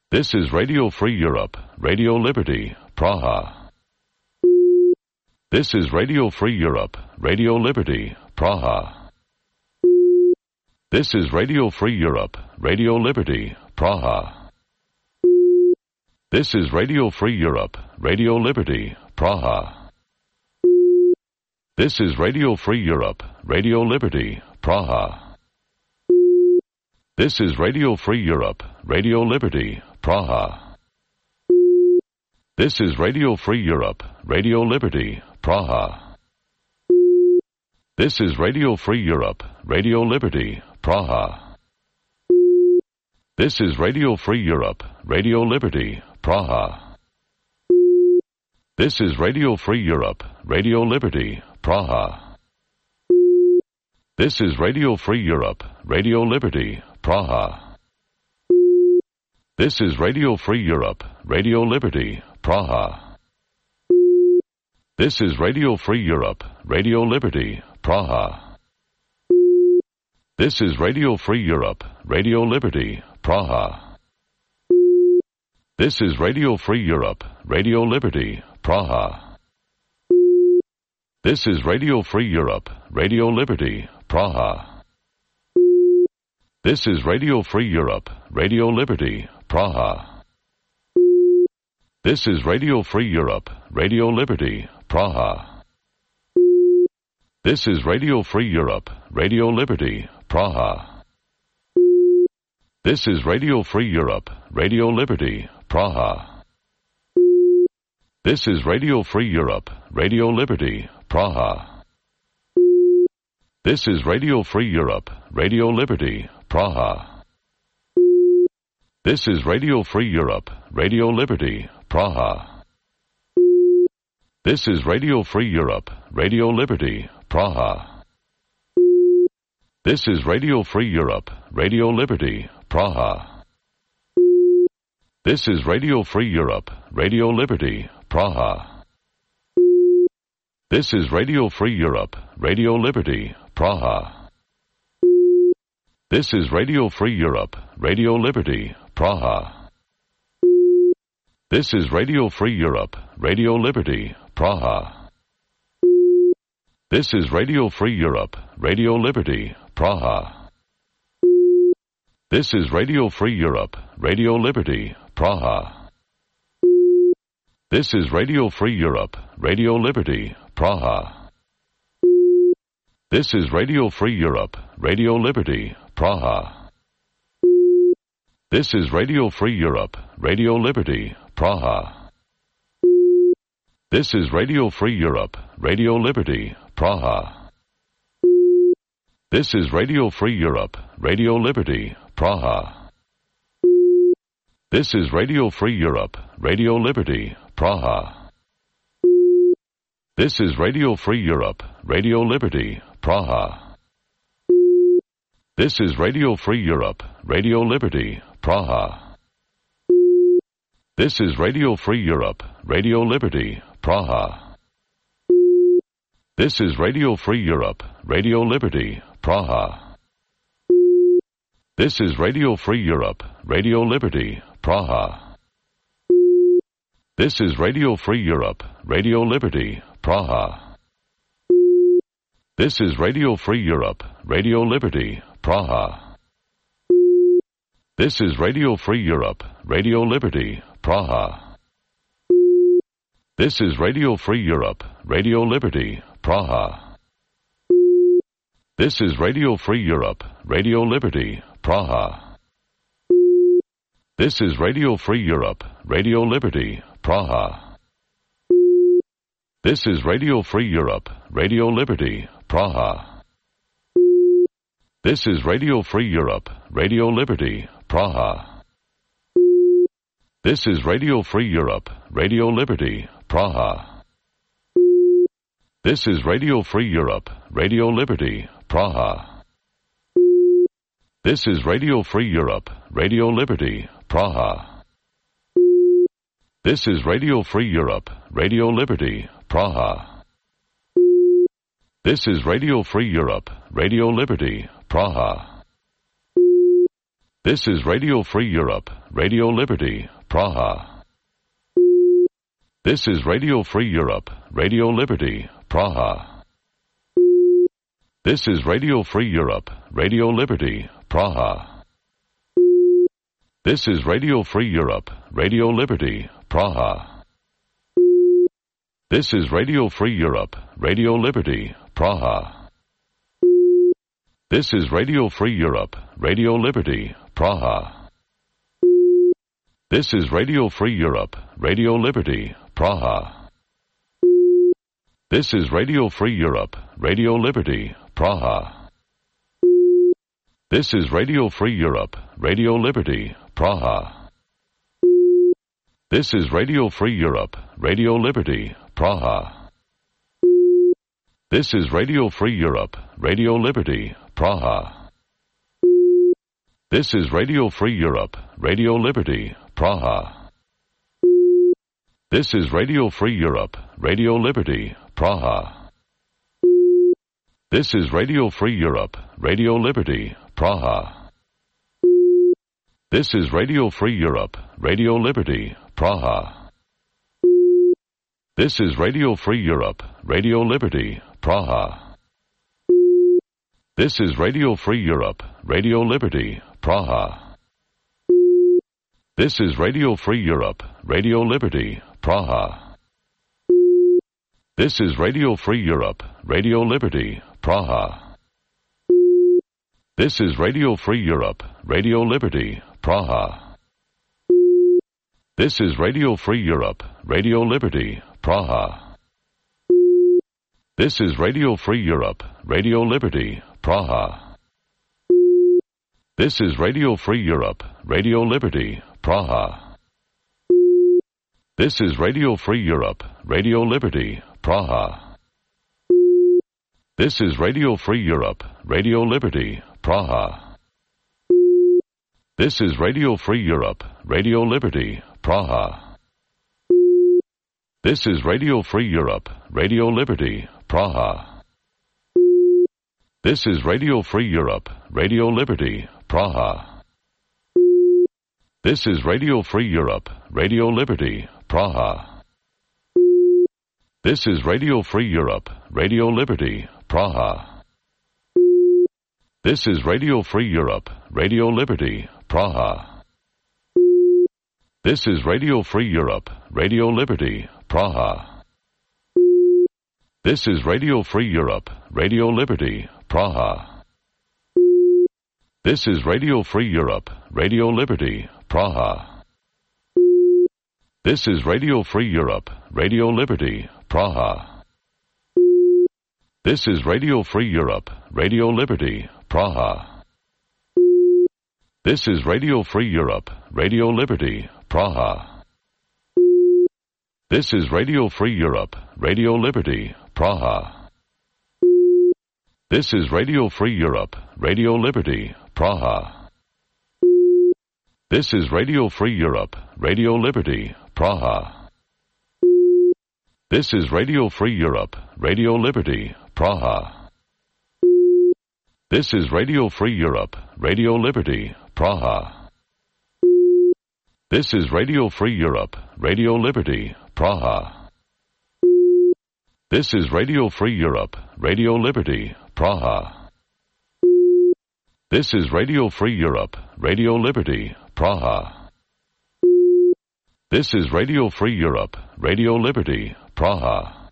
This is Radio Free Europe, Radio Liberty, Praha. This is Radio Free Europe, Radio Liberty, Praha. This is Radio Free Europe, Radio Liberty, Praha. This is Radio Free Europe, Radio Liberty, Praha. This is Radio Free Europe, Radio Liberty, Praha. This is Radio Free Europe, Radio Liberty, Praha. This is Radio Free Europe, Radio Liberty, Praha. This is Radio Free Europe, Radio Liberty, Praha. This is Radio Free Europe, Radio Liberty, Praha. This is Radio Free Europe, Radio Liberty, Praha. This is Radio Free Europe, Radio Liberty, Praha. This is Radio Free Europe, Radio Liberty, Praha. This is Radio Free Europe, Radio Liberty, Praha. This is Radio Free Europe, Radio Liberty, Praha. This is Radio Free Europe, Radio Liberty, Praha. This is Radio Free Europe, Radio Liberty, Praha. This is Radio Free Europe, Radio Liberty, Praha. This is Radio Free Europe, Radio Liberty, Praha. This is Radio Free Europe, Radio Liberty, Praha. This is Radio Free Europe, Radio Liberty, Praha. This is Radio Free Europe, Radio Liberty, Praha. This is Radio Free Europe, Radio Liberty, Praha. This is Radio Free Europe, Radio Liberty, Praha. This is Radio Free Europe, Radio Liberty, Praha. This is Radio Free Europe, Radio Liberty, Praha. This is Radio Free Europe, Radio Liberty, Praha. This is Radio Free Europe, Radio Liberty, Praha. This is Radio Free Europe, Radio Liberty, Praha. This is Radio Free Europe, Radio Liberty, Praha. This is Radio Free Europe, Radio Liberty, Praha. This is Radio Free Europe, Radio Liberty, Praha. This is Radio Free Europe, Radio Liberty, Praha. This is Radio Free Europe, Radio Liberty, Praha. This is Radio Free Europe, Radio Liberty, Praha. This is Radio Free Europe, Radio Liberty, Praha. This is Radio Free Europe, Radio Liberty, Praha. This is Radio Free Europe, Radio Liberty, Praha. This is Radio Free Europe, Radio Liberty, Praha. This is Radio Free Europe, Radio Liberty, Praha. This is Radio Free Europe, Radio Liberty, Praha. This is Radio Free Europe, Radio Liberty, Praha. This is Radio Free Europe, Radio Liberty, Praha. This is Radio Free Europe, Radio Liberty, Praha. This is Radio Free Europe, Radio Liberty, Praha. This is Radio Free Europe, Radio Liberty, Praha. This is Radio Free Europe, Radio Liberty, Praha. This is Radio Free Europe, Radio Liberty, Praha. This is Radio Free Europe, Radio Liberty, Praha. This is Radio Free Europe, Radio Liberty, Praha. This is Radio Free Europe, Radio Liberty, Praha. This is Radio Free Europe, Radio Liberty, Praha. This is Radio Free Europe, Radio Liberty, Praha. This is Radio Free Europe, Radio Liberty, Praha. This is Radio Free Europe, Radio Liberty, Praha. This is Radio Free Europe, Radio Liberty, Praha. This is Radio Free Europe, Radio Liberty, Praha. This is Radio Free Europe, Radio Liberty, Praha. This is Radio Free Europe, Radio Liberty, Praha. This is Radio Free Europe, Radio Liberty, Praha. This is Radio Free Europe, Radio Liberty, Praha. This is Radio Free Europe, Radio Liberty, Praha. This is Radio Free Europe, Radio Liberty, Praha. This is Radio Free Europe, Radio Liberty, Praha. This is Radio Free Europe, Radio Liberty, Praha. This is Radio Free Europe, Radio Liberty, Praha. This is Radio Free Europe, Radio Liberty, Praha. This is Radio Free Europe, Radio Liberty, Praha. This is Radio Free Europe, Radio Liberty, Praha. This is Radio Free Europe, Radio Liberty, Praha. This is Radio Free Europe, Radio Liberty, Praha. This is Radio Free Europe, Radio Liberty, Praha. This is Radio Free Europe, Radio Liberty, Praha. This is Radio Free Europe, Radio Liberty, Praha. This is Radio Free Europe, Radio Liberty, Praha. This is Radio Free Europe, Radio Liberty, Praha. This is Radio Free Europe, Radio Liberty, Praha. This is Radio Free Europe, Radio Liberty, Praha. This is Radio Free Europe, Radio Liberty, Praha. This is Radio Free Europe, Radio Liberty, Praha. This is Radio Free Europe, Radio Liberty, Praha. This is Radio Free Europe, Radio Liberty, Praha. This is Radio Free Europe, Radio Liberty, Praha. This is Radio Free Europe, Radio Liberty, Praha. This is Radio Free Europe, Radio Liberty, Praha. This is Radio Free Europe, Radio Liberty, Praha. This is Radio Free Europe, Radio Liberty, Praha. This is Radio Free Europe, Radio Liberty, Praha. This is Radio Free Europe, Radio Liberty, Praha. This is Radio Free Europe, Radio Liberty, Praha. This is Radio Free Europe, Radio Liberty, Praha. This is Radio Free Europe, Radio Liberty, Praha. This is Radio Free Europe, Radio Liberty, Praha. This is Radio Free Europe, Radio Liberty, Praha. This is Radio Free Europe, Radio Liberty, Praha. This is Radio Free Europe, Radio Liberty, Praha. This is Radio Free Europe, Radio Liberty, Praha. This is Radio Free Europe, Radio Liberty, Praha. This is Radio Free Europe, Radio Liberty, Praha. This is Radio Free Europe, Radio Liberty, Praha. This is Radio Free Europe, Radio Liberty, Praha. This is Radio Free Europe, Radio Liberty, Praha.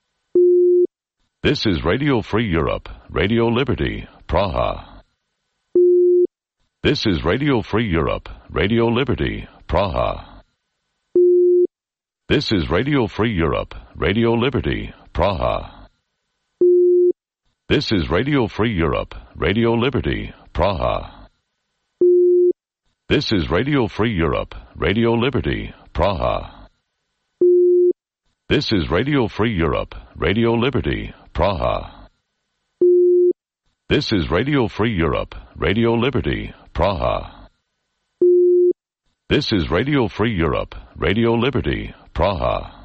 This is Radio Free Europe, Radio Liberty, Praha. This is Radio Free Europe, Radio Liberty, Praha. This is Radio Free Europe, Radio Liberty, Praha. This is Radio Free Europe, Radio Liberty, Praha. This is Radio Free Europe, Radio Liberty, Praha. This is Radio Free Europe, Radio Liberty, Praha. This is Radio Free Europe, Radio Liberty, Praha. This is Radio Free Europe, Radio Liberty, Praha.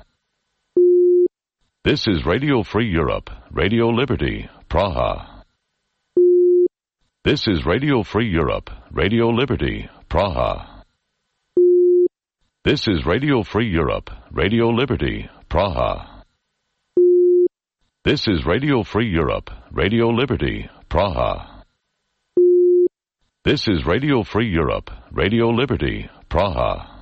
This is Radio Free Europe, Radio Liberty, Praha. This is Radio Free Europe, Radio Liberty, Praha. This is Radio Free Europe, Radio Liberty, Praha. This is Radio Free Europe, Radio Liberty, Praha. This is Radio Free Europe, Radio Liberty, Praha.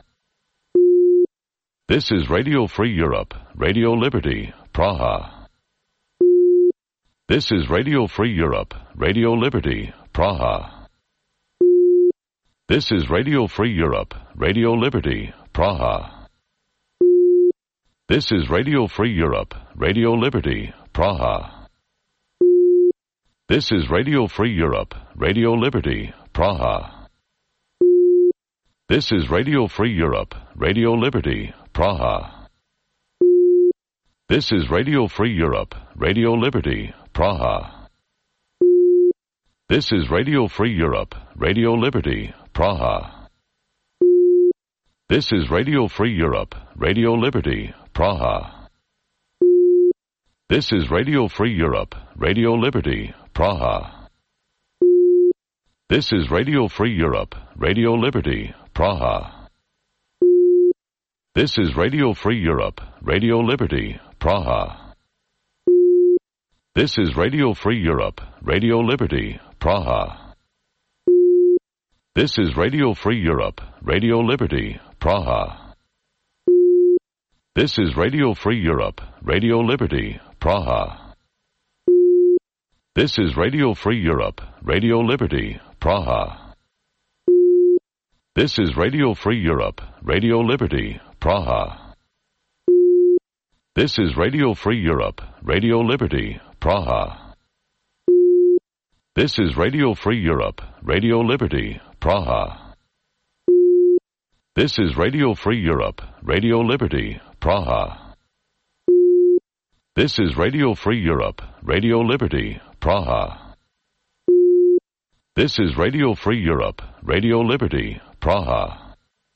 This is Radio Free Europe, Radio Liberty, Praha. This is Radio Free Europe, Radio Liberty, Praha. This is Radio Free Europe, Radio Liberty, Praha. This is Radio Free Europe, Radio Liberty, Praha. This is Radio Free Europe, Radio Liberty, Praha. This is Radio Free Europe, Radio Liberty, Praha. This is Radio Free Europe, Radio Liberty, Praha. This is Radio Free Europe, Radio Liberty, Praha. This is Radio Free Europe, Radio Liberty, Praha. This is Radio Free Europe, Radio Liberty, Praha. This is Radio Free Europe, Radio Liberty, Praha. This is Radio Free Europe, Radio Liberty, Praha. This is Radio Free Europe, Radio Liberty, Praha. This is Radio Free Europe, Radio Liberty, Praha. This is Radio Free Europe, Radio Liberty, Praha. This is Radio Free Europe, Radio Liberty, Praha. This is Radio Free Europe, Radio Liberty, Praha. This is Radio Free Europe, Radio Liberty, Praha. This is Radio Free Europe, Radio Liberty, Praha. This is Radio Free Europe, Radio Liberty, Praha. This is Radio Free Europe, Radio Liberty, Praha. This is Radio Free Europe, Radio Liberty, Praha.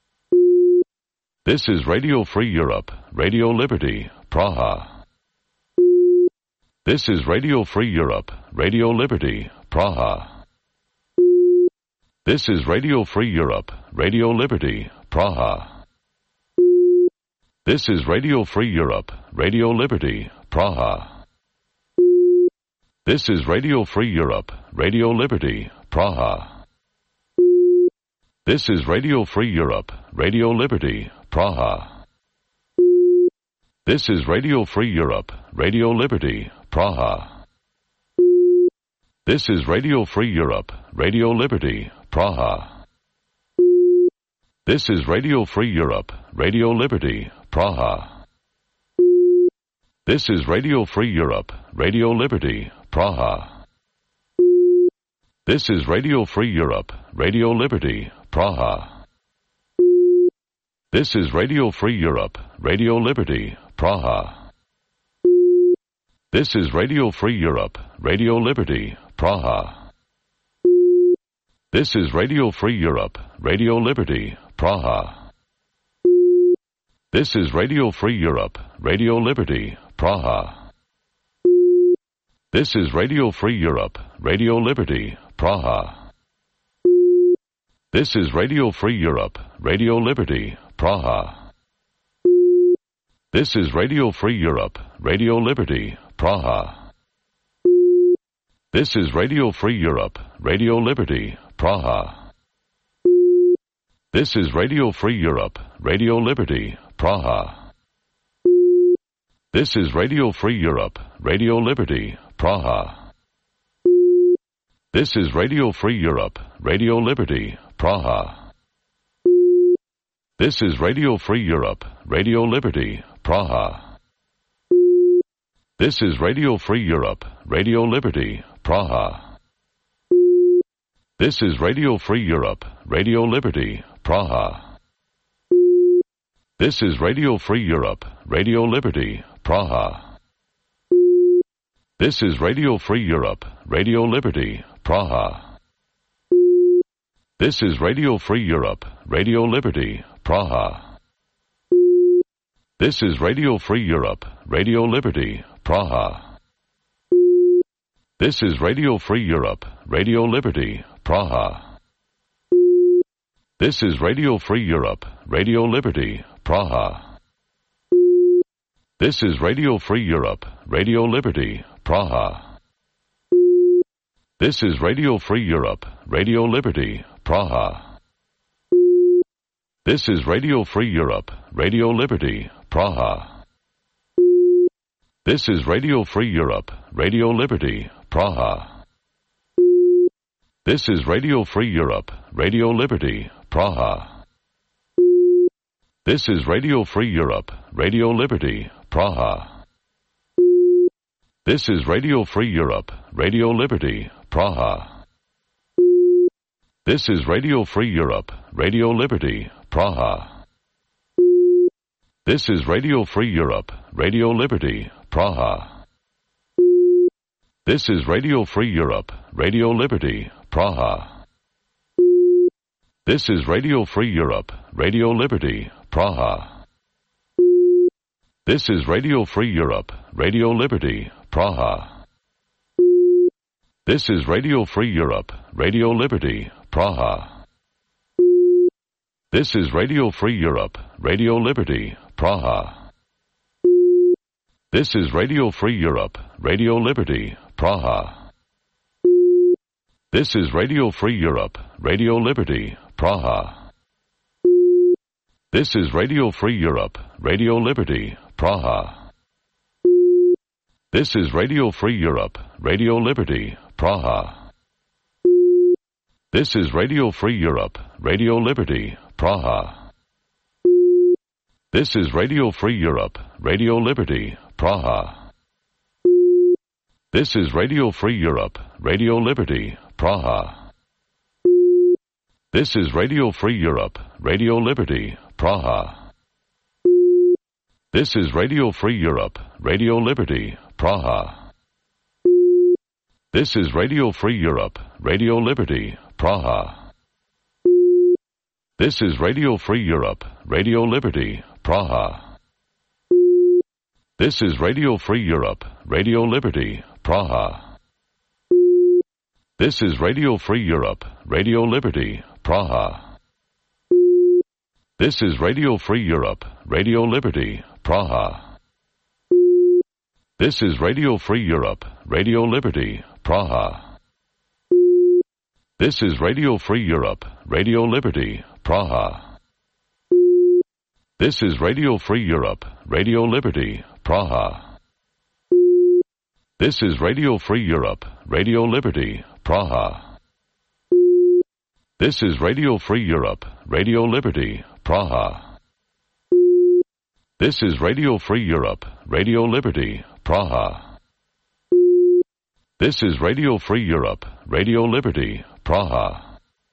This is Radio Free Europe, Radio Liberty, Praha. This is Radio Free Europe, Radio Liberty, Praha. This is Radio Free Europe, Radio Liberty, Praha. This is Radio Free Europe, Radio Liberty, Praha. This is Radio Free Europe, Radio Liberty, Praha. This is Radio Free Europe, Radio Liberty, Praha. This is Radio Free Europe, Radio Liberty, Praha. This is Radio Free Europe, Radio Liberty, Praha. This is Radio Free Europe, Radio Liberty, Praha. This is Radio Free Europe, Radio Liberty, Praha. This is Radio Free Europe, Radio Liberty, Praha. This is Radio Free Europe, Radio Liberty, Praha. This is Radio Free Europe, Radio Liberty, Praha. This is Radio Free Europe, Radio Liberty, Praha. This is Radio Free Europe, Radio Liberty, Praha. This is Radio Free Europe, Radio Liberty, Praha. This is Radio Free Europe, Radio Liberty, Praha. This is Radio Free Europe, Radio Liberty, Praha. This is Radio Free Europe, Radio Liberty, Praha. This is Radio Free Europe, Radio Liberty, Praha. This is Radio Free Europe, Radio Liberty, Praha. This is Radio Free Europe, Radio Liberty, Praha. This is Radio Free Europe, Radio Liberty, Praha. This is Radio Free Europe, Radio Liberty, Praha. This is Radio Free Europe, Radio Liberty, Praha. This is Radio Free Europe, Radio Liberty, Praha. This is Radio Free Europe, Radio Liberty, Praha. This is Radio Free Europe, Radio Liberty, Praha. This is Radio Free Europe, Radio Liberty, Praha. This is Radio Free Europe, Radio Liberty, Praha. This is Radio Free Europe, Radio Liberty, Praha. This is Radio Free Europe, Radio Liberty, Praha. This is Radio Free Europe, Radio Liberty, Praha. This is Radio Free Europe, Radio Liberty, Praha. This is Radio Free Europe, Radio Liberty, Praha. This is Radio Free Europe, Radio Liberty, Praha. This is Radio Free Europe, Radio Liberty, Praha. This is Radio Free Europe, Radio Liberty, Praha. This is Radio Free Europe, Radio Liberty, Praha. This is Radio Free Europe, Radio Liberty, Praha. This is Radio Free Europe, Radio Liberty, Praha. This is Radio Free Europe, Radio Liberty, Praha. This is Radio Free Europe, Radio Liberty, Praha. This is Radio Free Europe, Radio Liberty, Praha. This is Radio Free Europe, Radio Liberty, Praha. This is Radio Free Europe, Radio Liberty, Praha. This is Radio Free Europe, Radio Liberty, Praha. This is Radio Free Europe, Radio Liberty, Praha. This is Radio Free Europe, Radio Liberty, Praha. This is Radio Free Europe, Radio Liberty, Praha. This is Radio Free Europe, Radio Liberty, Praha. This is Radio Free Europe, Radio Liberty, Praha. This is Radio Free Europe, Radio Liberty, Praha. This is Radio Free Europe, Radio Liberty, Praha. This is Radio Free Europe, Radio Liberty, Praha. This is Radio Free Europe, Radio Liberty, Praha. This is Radio Free Europe, Radio Liberty, Praha. This is Radio Free Europe, Radio Liberty, Praha. This is Radio Free Europe, Radio Liberty, Praha. This is Radio Free Europe, Radio Liberty, Praha. This is Radio Free Europe, Radio Liberty, Praha. This is Radio Free Europe, Radio Liberty, Praha. This is Radio Free Europe, Radio Liberty, Praha. This is Radio Free Europe, Radio Liberty, Praha. This is Radio Free Europe, Radio Liberty, Praha. This is Radio Free Europe, Radio Liberty, Praha.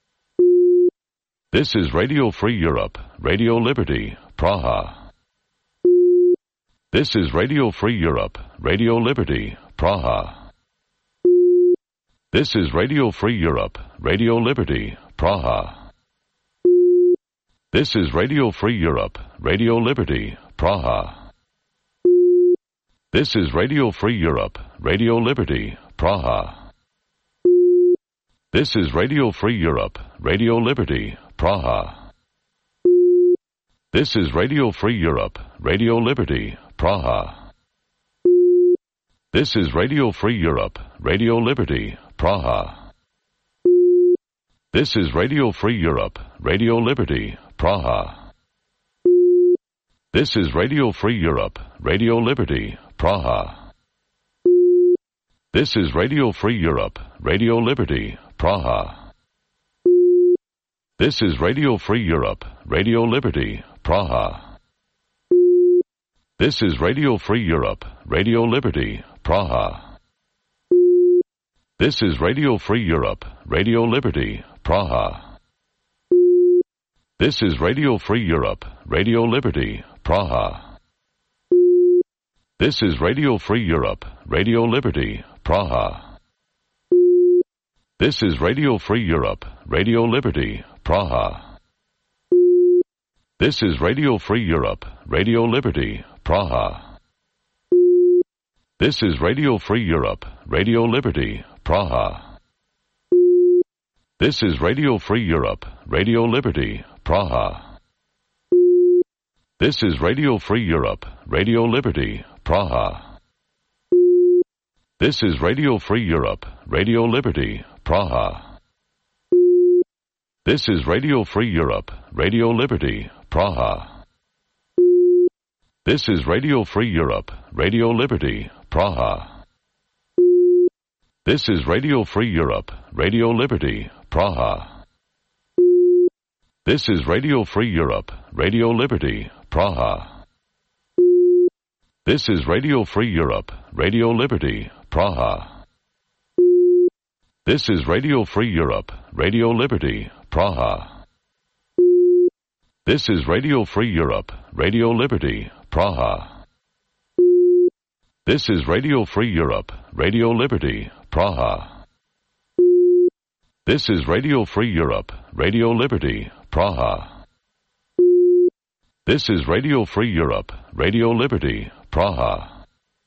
This is Radio Free Europe, Radio Liberty, Praha. This is Radio Free Europe, Radio Liberty, Praha. This is Radio Free Europe, Radio Liberty, Praha. This is Radio Free Europe, Radio Liberty, Praha. This is Radio Free Europe, Radio Liberty, Praha. This is Radio Free Europe, Radio Liberty, Praha. This is Radio Free Europe, Radio Liberty, Praha. This is Radio Free Europe, Radio Liberty, Praha. This is Radio Free Europe, Radio Liberty, Praha. This is Radio Free Europe, Radio Liberty, Praha. This is Radio Free Europe, Radio Liberty, Praha. This is Radio Free Europe, Radio Liberty, Praha. This is Radio Free Europe, Radio Liberty, Praha. This is Radio Free Europe, Radio Liberty, Praha. This is Radio Free Europe, Radio Liberty, Praha. This is Radio Free Europe, Radio Liberty, Praha. This is Radio Free Europe, Radio Liberty, Praha. This is Radio Free Europe, Radio Liberty, Praha. This is Radio Free Europe, Radio Liberty, Praha. This is Radio Free Europe, Radio Liberty, Praha. This is Radio Free Europe, Radio Liberty, Praha. This is Radio Free Europe, Radio Liberty, Praha. This is Radio Free Europe, Radio Liberty, Praha. This is Radio Free Europe, Radio Liberty, Praha. This is Radio Free Europe, Radio Liberty, Praha. This is Radio Free Europe, Radio Liberty, Praha. This is Radio Free Europe, Radio Liberty, Praha. This is Radio Free Europe, Radio Liberty, Praha. This is Radio Free Europe, Radio Liberty, Praha. This is Radio Free Europe, Radio Liberty, Praha. This is Radio Free Europe, Radio Liberty, Praha. This is Radio Free Europe, Radio Liberty, Praha.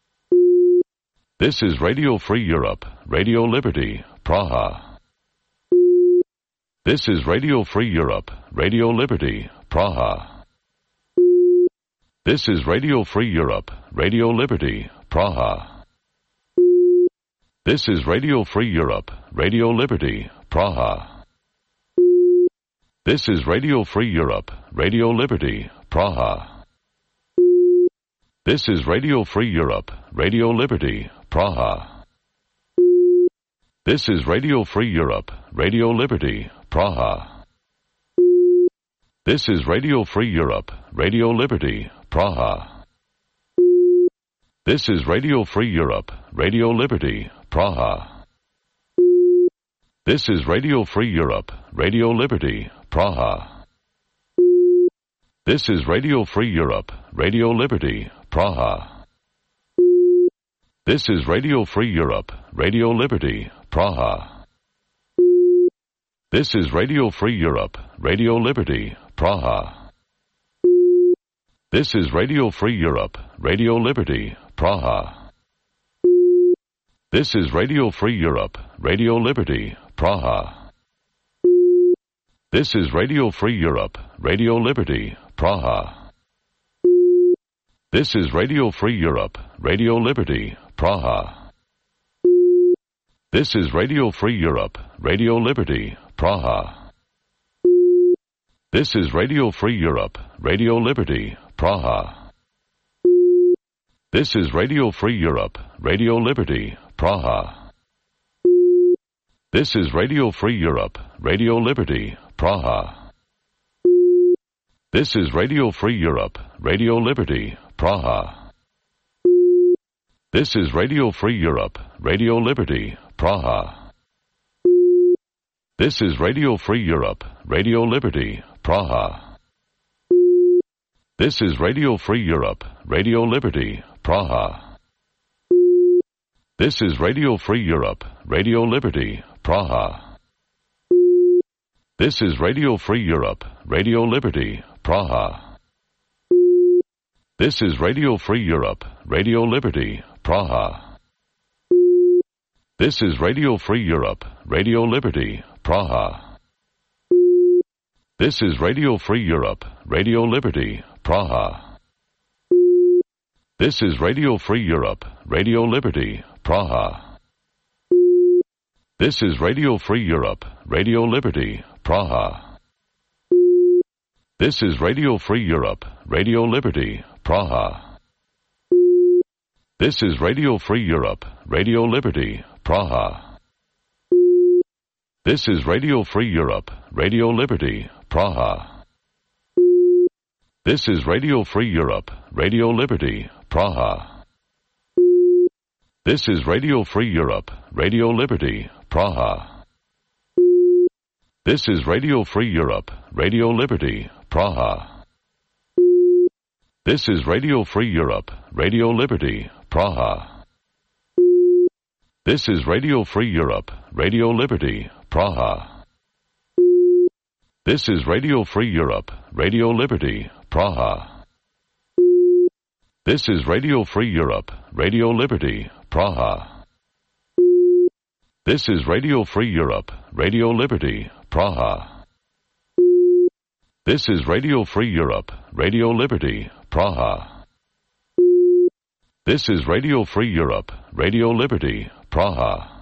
This is Radio Free Europe, Radio Liberty, Praha. This is Radio Free Europe, Radio Liberty, Praha. This is Radio Free Europe, Radio Liberty, Praha. This is Radio Free Europe, Radio Liberty, Praha. This is Radio Free Europe, Radio Liberty, Praha. This is Radio Free Europe, Radio Liberty, Praha. This is Radio Free Europe, Radio Liberty, Praha. This is Radio Free Europe, Radio Liberty, Praha. This is Radio Free Europe, Radio Liberty, Praha. This is Radio Free Europe, Radio Liberty, Praha. This is Radio Free Europe, Radio Liberty, Praha. This is Radio Free Europe, Radio Liberty, Praha. This is Radio Free Europe, Radio Liberty, Praha. This is Radio Free Europe, Radio Liberty, Praha. This is Radio Free Europe, Radio Liberty, Praha. This is Radio Free Europe, Radio Liberty, Praha. This is Radio Free Europe, Radio Liberty, Praha. This is Radio Free Europe, Radio Liberty, Praha. This is Radio Free Europe, Radio Liberty, Praha. This is Radio Free Europe, Radio Liberty, Praha. This is Radio Free Europe, Radio Liberty, Praha. This is Radio Free Europe, Radio Liberty, Praha. This is Radio Free Europe, Radio Liberty, Praha. This is Radio Free Europe, Radio Liberty, Praha. This is Radio Free Europe, Radio Liberty, Praha. This is Radio Free Europe, Radio Liberty, Praha. This is Radio Free Europe, Radio Liberty, Praha. This is Radio Free Europe, Radio Liberty, Praha. This is Radio Free Europe, Radio Liberty, Praha. This is Radio Free Europe, Radio Liberty, Praha. This is Radio Free Europe, Radio Liberty, Praha. This is Radio Free Europe, Radio Liberty, Praha. This is Radio Free Europe, Radio Liberty, Praha. This is Radio Free Europe, Radio Liberty, Praha. This is Radio Free Europe, Radio Liberty, Praha. This is Radio Free Europe, Radio Liberty, Praha. This is Radio Free Europe, Radio Liberty, Praha. This is Radio Free Europe, Radio Liberty, Praha. This is Radio Free Europe, Radio Liberty, Praha. This is Radio Free Europe, Radio Liberty, Praha. This is Radio Free Europe, Radio Liberty, Praha. This is Radio Free Europe, Radio Liberty, Praha. This is Radio Free Europe, Radio Liberty, Praha. This is Radio Free Europe, Radio Liberty, Praha. This is Radio Free Europe, Radio Liberty, Praha.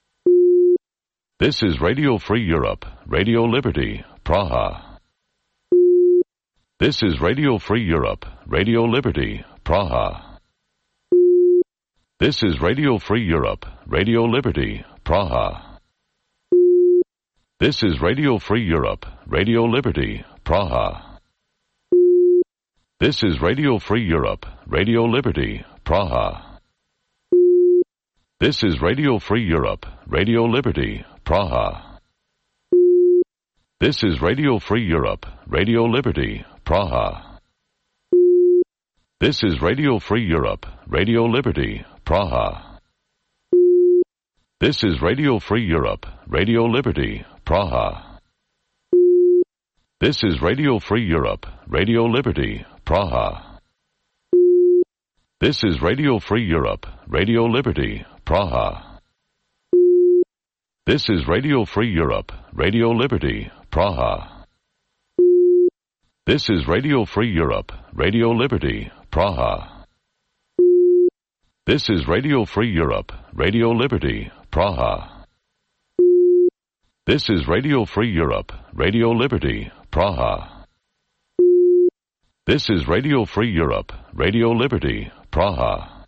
This is Radio Free Europe, Radio Liberty, Praha. This is Radio Free Europe, Radio Liberty, Praha. This is Radio Free Europe, Radio Liberty, Praha. This is Radio Free Europe, Radio Liberty, Praha. This is Radio Free Europe, Radio Liberty, Praha. This is Radio Free Europe, Radio Liberty, Praha. This is Radio Free Europe, Radio Liberty, Praha. This is Radio Free Europe, Radio Liberty, Praha. This is Radio Free Europe, Radio Liberty, Praha. This is Radio Free Europe, Radio Liberty, Praha. This is Radio Free Europe, Radio Liberty, Praha. This is Radio Free Europe, Radio Liberty, Praha. This is Radio Free Europe, Radio Liberty, Praha. This is Radio Free Europe, Radio Liberty, Praha. This is Radio Free Europe, Radio Liberty, Praha. This is Radio Free Europe, Radio Liberty, Praha.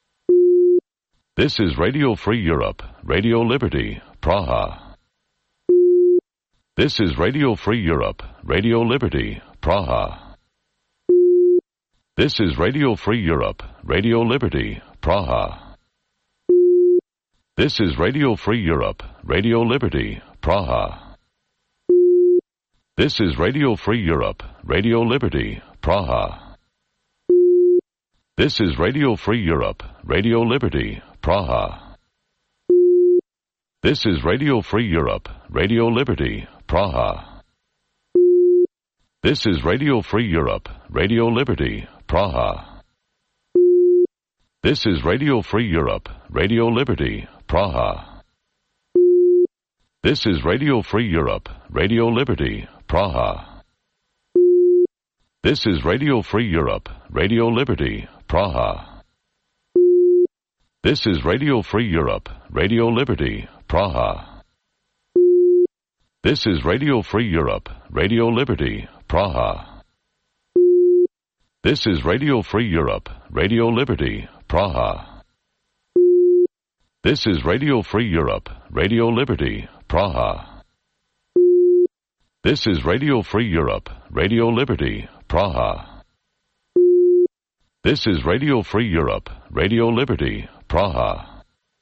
This is Radio Free Europe, Radio Liberty, Praha. This is Radio Free Europe, Radio Liberty, Praha. This is Radio Free Europe, Radio Liberty, Praha. This is Radio Free Europe, Radio Liberty, Praha. This is Radio Free Europe, Radio Liberty, Praha. This is Radio Free Europe, Radio Liberty, Praha. This is Radio Free Europe, Radio Liberty, Praha. This is Radio Free Europe, Radio Liberty, Praha. This is Radio Free Europe, Radio Liberty, Praha. This is Radio Free Europe, Radio Liberty, Praha. This is Radio Free Europe, Radio Liberty, Praha. This is Radio Free Europe, Radio Liberty, Praha. This is Radio Free Europe, Radio Liberty, Praha. This is Radio Free Europe, Radio Liberty, Praha. This is Radio Free Europe, Radio Liberty, Praha. This is Radio Free Europe, Radio Liberty, Praha. This is Radio Free Europe, Radio Liberty, Praha.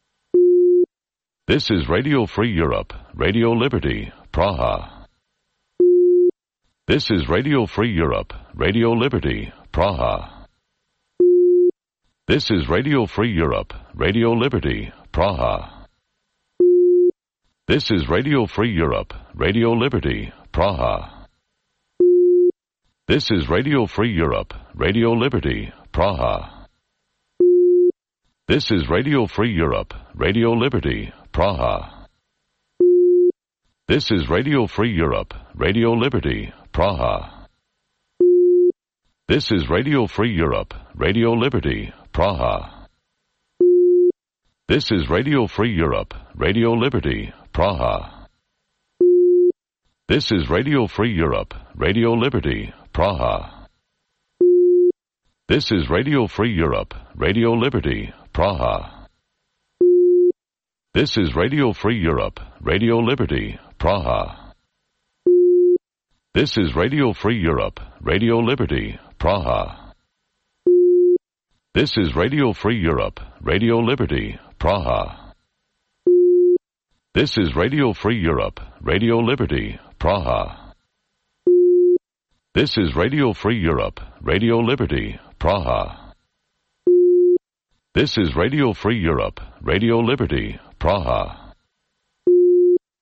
This is Radio Free Europe, Radio Liberty, Praha. This is Radio Free Europe, Radio Liberty, Praha. This is Radio Free Europe, Radio Liberty, Praha. This is Radio Free Europe, Radio Liberty, Praha. This is Radio Free Europe, Radio Liberty, Praha. This is Radio Free Europe, Radio Liberty, Praha. This is Radio Free Europe, Radio Liberty, Praha. This is Radio Free Europe, Radio Liberty, Praha. This is Radio Free Europe, Radio Liberty, Praha. This is Radio Free Europe, Radio Liberty, Praha. This is Radio Free Europe, Radio Liberty, Praha. This is Radio Free Europe, Radio Liberty, Praha. This is Radio Free Europe, Radio Liberty, Praha. This is Radio Free Europe, Radio Liberty, Praha. This is Radio Free Europe, Radio Liberty, Praha. This is Radio Free Europe, Radio Liberty, Praha. This is Radio Free Europe, Radio Liberty, Praha.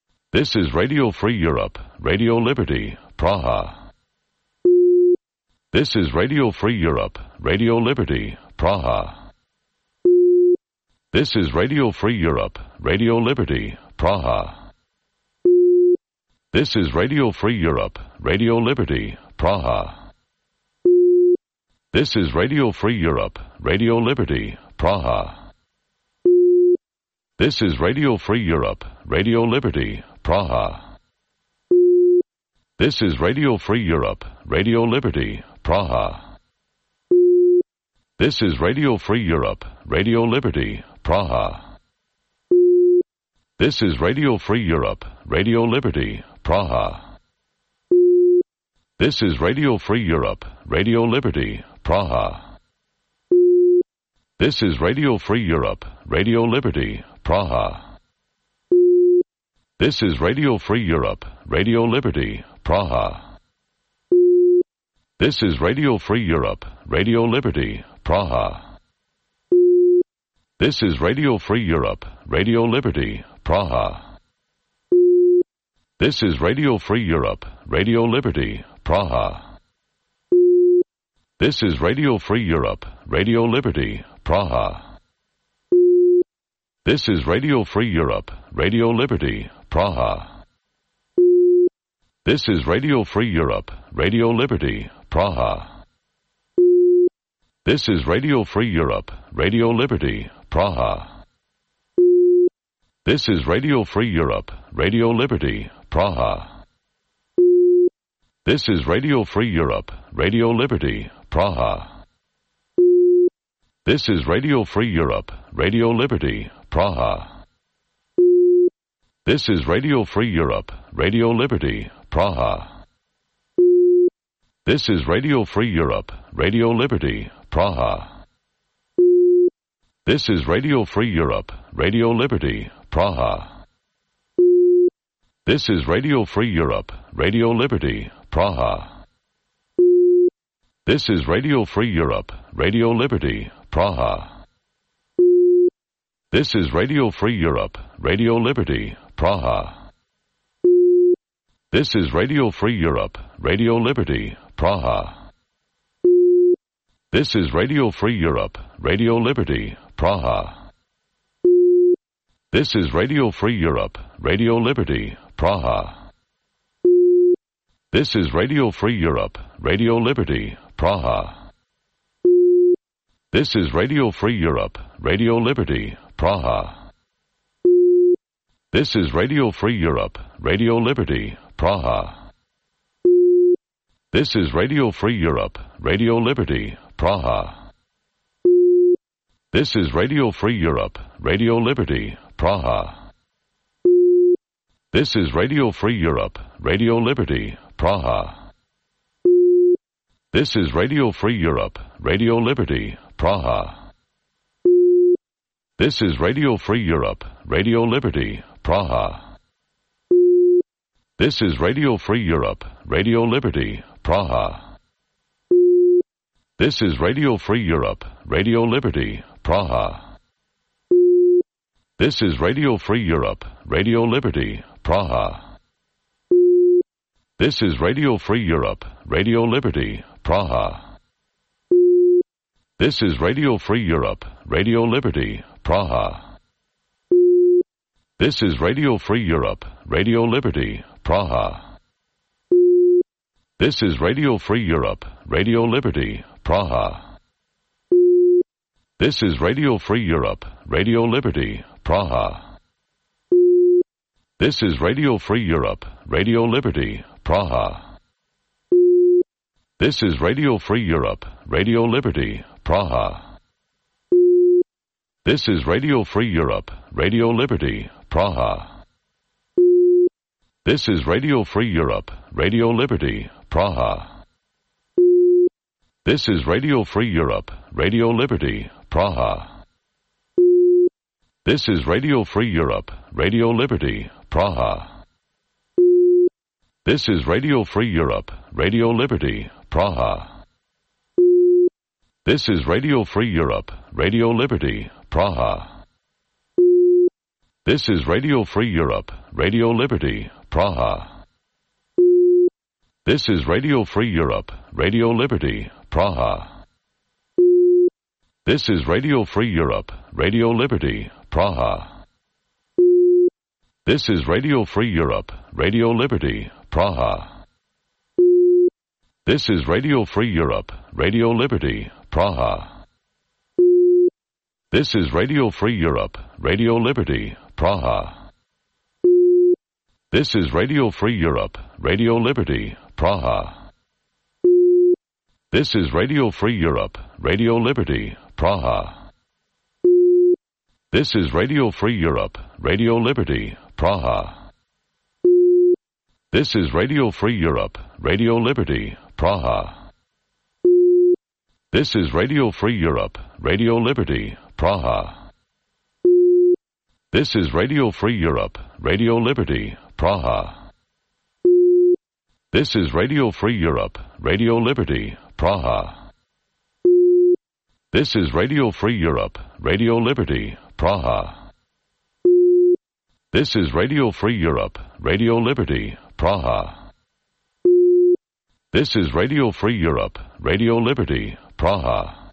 This is Radio Free Europe, Radio Liberty, Praha. This is Radio Free Europe, Radio Liberty, Praha. This is Radio Free Europe, Radio Liberty, Praha. This is Radio Free Europe, Radio Liberty, Praha. This is Radio Free Europe, Radio Liberty, Praha. This is Radio Free Europe, Radio Liberty, Praha. This is Radio Free Europe, Radio Liberty, Praha. This is Radio Free Europe, Radio Liberty, Praha. This is Radio Free Europe, Radio Liberty, Praha. This is Radio Free Europe, Radio Liberty, Praha. This is Radio Free Europe, Radio Liberty, Praha. This is Radio Free Europe, Radio Liberty, Praha. This is Radio Free Europe, Radio Liberty, Praha. This is Radio Free Europe, Radio Liberty, Praha. This is Radio Free Europe, Radio Liberty, Praha. This is Radio Free Europe, Radio Liberty, Praha. This is Radio Free Europe, Radio Liberty, Praha. This is Radio Free Europe, Radio Liberty, Praha. This is Radio Free Europe, Radio Liberty, Praha. This is Radio Free Europe, Radio Liberty, Praha. This is Radio Free Europe, Radio Liberty, Praha. This is Radio Free Europe, Radio Liberty, Praha. This is Radio Free Europe, Radio Liberty, Praha. This is Radio Free Europe, Radio Liberty, Praha. This is Radio Free Europe, Radio Liberty, Praha. This is Radio Free Europe, Radio Liberty, Praha. This is Radio Free Europe, Radio Liberty, Praha. This is Radio Free Europe, Radio Liberty, Praha. This is Radio Free Europe, Radio Liberty, Praha. This is Radio Free Europe, Radio Liberty, Praha. This is Radio Free Europe, Radio Liberty, Praha. This is Radio Free Europe, Radio Liberty, Praha. This is Radio Free Europe, Radio Liberty, Praha. This is Radio Free Europe, Radio Liberty, Praha. This is Radio Free Europe, Radio Liberty, Praha. This is Radio Free Europe, Radio Liberty, Praha. This is Radio Free Europe, Radio Liberty, Praha. This is Radio Free Europe, Radio Liberty, Praha. This is Radio Free Europe, Radio Liberty, Praha. This is Radio Free Europe, Radio Liberty, Praha. This is Radio Free Europe, Radio Liberty, Praha. This is Radio Free Europe, Radio Liberty, Praha. This is Radio Free Europe, Radio Liberty, Praha. This is Radio Free Europe, Radio Liberty, Praha. This is Radio Free Europe, Radio Liberty, Praha. This is Radio Free Europe, Radio Liberty, Praha. This is Radio Free Europe, Radio Liberty, Praha. This is Radio Free Europe, Radio Liberty, Praha. This is Radio Free Europe, Radio Liberty, Praha. This is Radio Free Europe, Radio Liberty, Praha. This is Radio Free Europe, Radio Liberty, Praha. This is Radio Free Europe, Radio Liberty, Praha. This is Radio Free Europe, Radio Liberty, Praha. This is Radio Free Europe, Radio Liberty, Praha. This is Radio Free Europe, Radio Liberty, Praha. This is Radio Free Europe, Radio Liberty, Praha. This is Radio Free Europe, Radio Liberty, Praha. This is Radio Free Europe, Radio Liberty, Praha. This is Radio Free Europe, Radio Liberty, Praha. This is Radio Free Europe, Radio Liberty, Praha. This is Radio Free Europe, Radio Liberty, Praha. This is Radio Free Europe, Radio Liberty, Praha. This is Radio Free Europe, Radio Liberty, Praha. This is Radio Free Europe, Radio Liberty, Praha. This is Radio Free Europe, Radio Liberty, Praha. This is Radio Free Europe, Radio Liberty, Praha. This is Radio Free Europe, Radio Liberty, Praha. This is Radio Free Europe, Radio Liberty, Praha. This is Radio Free Europe, Radio Liberty, Praha. This is Radio Free Europe, Radio Liberty, Praha. This is Radio Free Europe, Radio Liberty, Praha.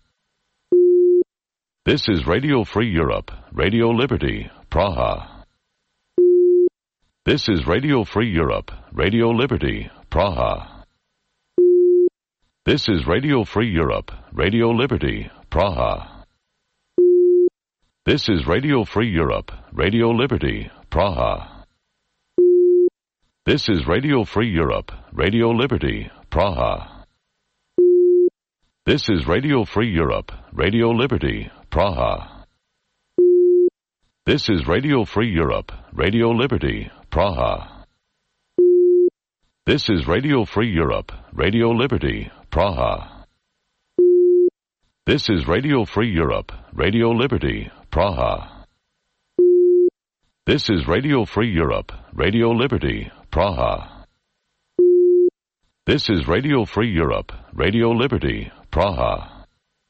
This is Radio Free Europe, Radio Liberty, Praha. This is Radio Free Europe, Radio Liberty, Praha. This is Radio Free Europe, Radio Liberty, Praha. This is Radio Free Europe, Radio Liberty, Praha. This is Radio Free Europe, Radio Liberty, Praha. This is Radio Free Europe, Radio Liberty, Praha. This is Radio Free Europe, Radio Liberty, Praha. This is Radio Free Europe, Radio Liberty, Praha. This is Radio Free Europe, Radio Liberty, Praha. This is Radio Free Europe, Radio Liberty, Praha. This is Radio Free Europe, Radio Liberty, Praha.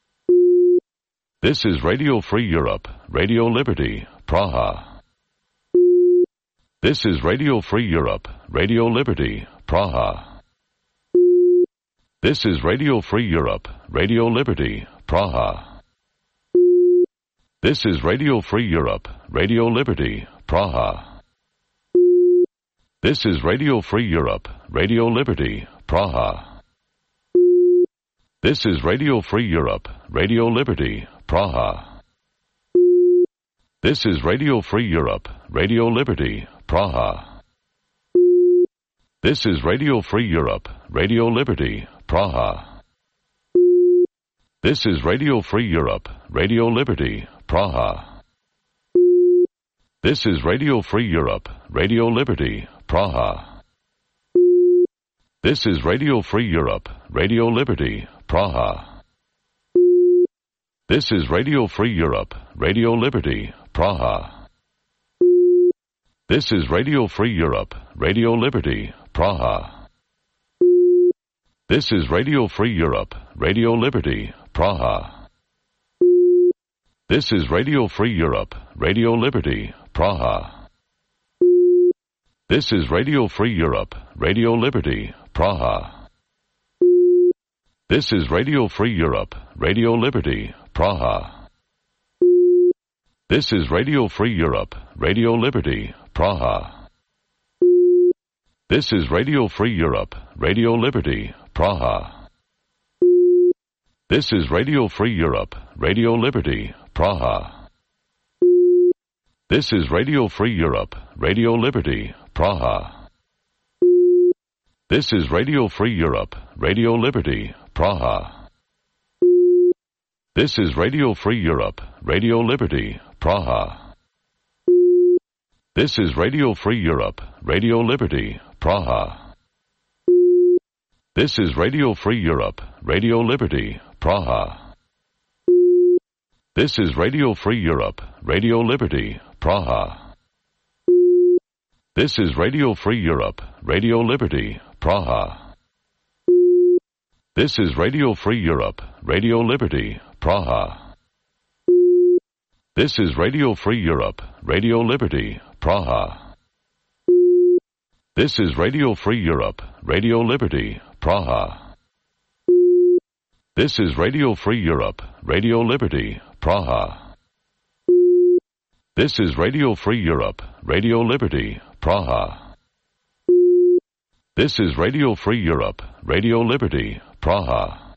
This is Radio Free Europe, Radio Liberty, Praha. This is Radio Free Europe, Radio Liberty, Praha. This is Radio Free Europe, Radio Liberty, Praha. This is Radio Free Europe, Radio Liberty, Praha. This is Radio Free Europe, Radio Liberty, Praha. This is Radio Free Europe, Radio Liberty, Praha. This is Radio Free Europe, Radio Liberty, Praha. This is Radio Free Europe, Radio Liberty, Praha. This is Radio Free Europe, Radio Liberty, Praha. This is Radio Free Europe, Radio Liberty, Praha. This is Radio Free Europe, Radio Liberty, Praha. This is Radio Free Europe, Radio Liberty, Praha. This is Radio Free Europe, Radio Liberty, Praha. This is Radio Free Europe, Radio Liberty, Praha. This is Radio Free Europe, Radio Liberty, Praha. This is Radio Free Europe, Radio Liberty, Praha. This is Radio Free Europe, Radio Liberty, Praha. This is Radio Free Europe, Radio Liberty, Praha. This is Radio Free Europe, Radio Liberty, Praha. This is Radio Free Europe, Radio Liberty, Praha. This is Radio Free Europe, Radio Liberty, Praha. This is Radio Free Europe, Radio Liberty, Praha. This is Radio Free Europe, Radio Liberty, Praha. This is Radio Free Europe, Radio Liberty, Praha. This is Radio Free Europe, Radio Liberty, Praha. This is Radio Free Europe, Radio Liberty, Praha. This is Radio Free Europe, Radio Liberty, Praha. This is Radio Free Europe, Radio Liberty, Praha. This is Radio Free Europe, Radio Liberty, Praha. This is Radio Free Europe, Radio Liberty, Praha. This is Radio Free Europe, Radio Liberty, Praha. This is Radio Free Europe, Radio Liberty, Praha. This is Radio Free Europe, Radio Liberty, Praha.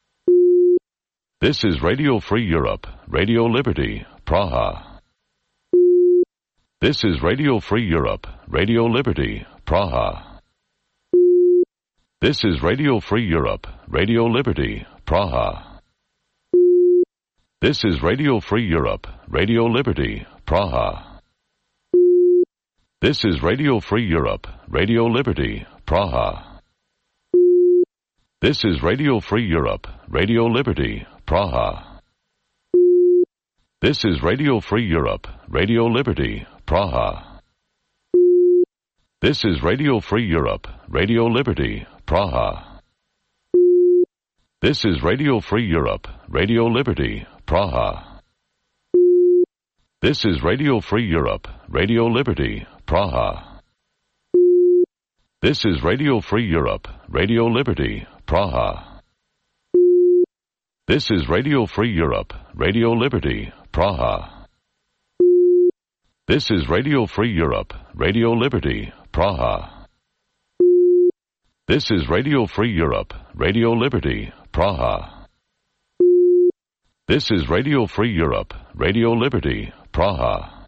This is Radio Free Europe, Radio Liberty, Praha. This is Radio Free Europe, Radio Liberty, Praha. This is Radio Free Europe, Radio Liberty, Praha. This is Radio Free Europe, Radio Liberty, Praha. This is Radio Free Europe, Radio Liberty, Praha. This is Radio Free Europe, Radio Liberty, Praha. This is Radio Free Europe, Radio Liberty, Praha. This is Radio Free Europe, Radio Liberty, Praha. This is Radio Free Europe, Radio Liberty, Praha. This is Radio Free Europe, Radio Liberty, Praha. This is Radio Free Europe, Radio Liberty, Praha. This is Radio Free Europe, Radio Liberty, Praha. This is Radio Free Europe, Radio Liberty, Praha. This is Radio Free Europe, Radio Liberty, Praha. This is Radio Free Europe, Radio Liberty, Praha.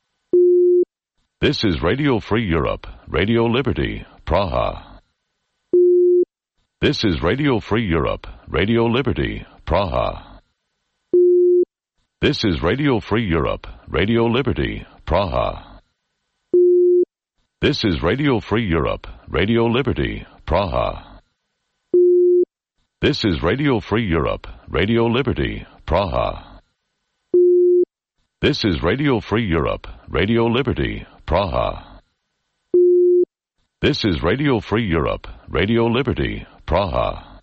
This is Radio Free Europe, Radio Liberty, Praha. This is Radio Free Europe, Radio Liberty, Praha. This is Radio Free Europe, Radio Liberty, Praha. This is Radio Free Europe, Radio Liberty, Praha. This is Radio Free Europe, Radio Liberty, Praha. This is Radio Free Europe, Radio Liberty, Praha. This is Radio Free Europe, Radio Liberty, Praha.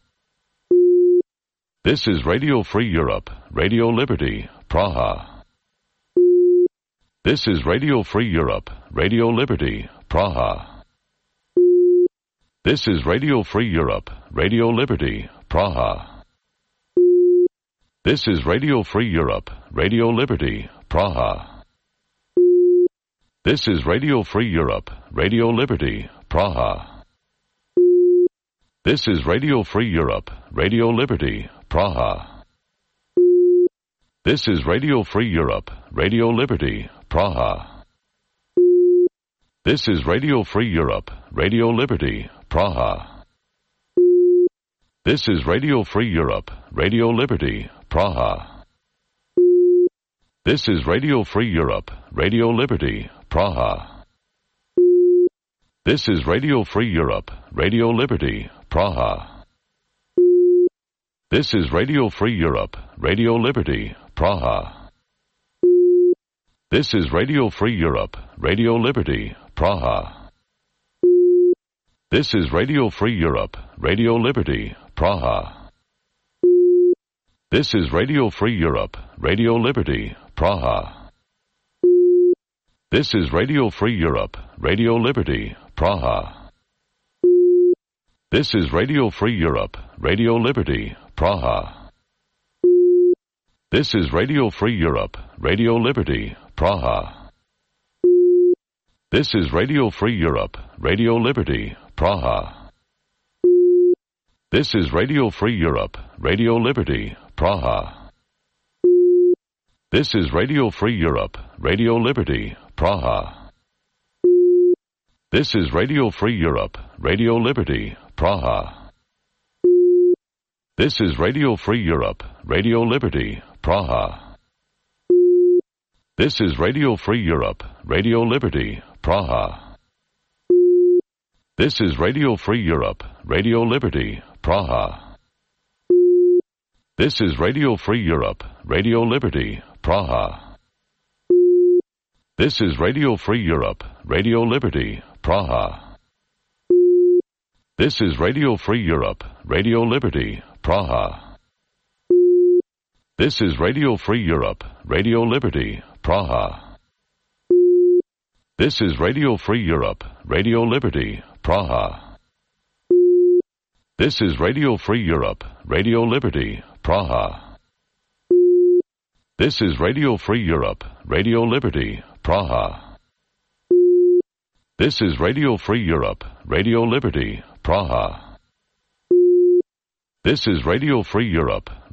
This is Radio Free Europe, Radio Liberty, Praha. This is Radio Free Europe, Radio Liberty, Praha. This is Radio Free Europe, Radio Liberty, Praha. This is Radio Free Europe, Radio Liberty, Praha. This is Radio Free Europe, Radio Liberty, Praha. This is Radio Free Europe, Radio Liberty, Praha. This is Radio Free Europe, Radio Liberty, Praha. This is Radio Free Europe, Radio Liberty, Praha. This is Radio Free Europe, Radio Liberty, Praha. This is Radio Free Europe, Radio Liberty, Praha. This is Radio Free Europe, Radio Liberty, Praha. This is Radio Free Europe, Radio Liberty, Praha. This is Radio Free Europe, Radio Liberty, Praha. This is Radio Free Europe, Radio Liberty, Praha. This is Radio Free Europe, Radio Liberty, Praha. This is Radio Free Europe, Radio Liberty, Praha. This is Radio Free Europe, Radio Liberty, Praha. This is Radio Free Europe, Radio Liberty, Praha. This is Radio Free Europe, Radio Liberty, Praha. This is Radio Free Europe, Radio Liberty, Praha. This is Radio Free Europe, Radio Liberty, Praha. This is Radio Free Europe, Radio Liberty, Praha. This is Radio Free Europe, Radio Liberty, Praha. This is Radio Free Europe, Radio Liberty, Praha. This is Radio Free Europe, Radio Liberty, Praha. This is Radio Free Europe, Radio Liberty, Praha. This is Radio Free Europe, Radio Liberty, Praha. This is Radio Free Europe, Radio Liberty, Praha. This is Radio Free Europe, Radio Liberty, Praha. This is Radio Free Europe, Radio Liberty, Praha. This is Radio Free Europe, Radio Liberty, Praha. This is Radio Free Europe, Radio Liberty, Praha. This is Radio Free Europe, Radio Liberty, Praha. This is Radio Free Europe,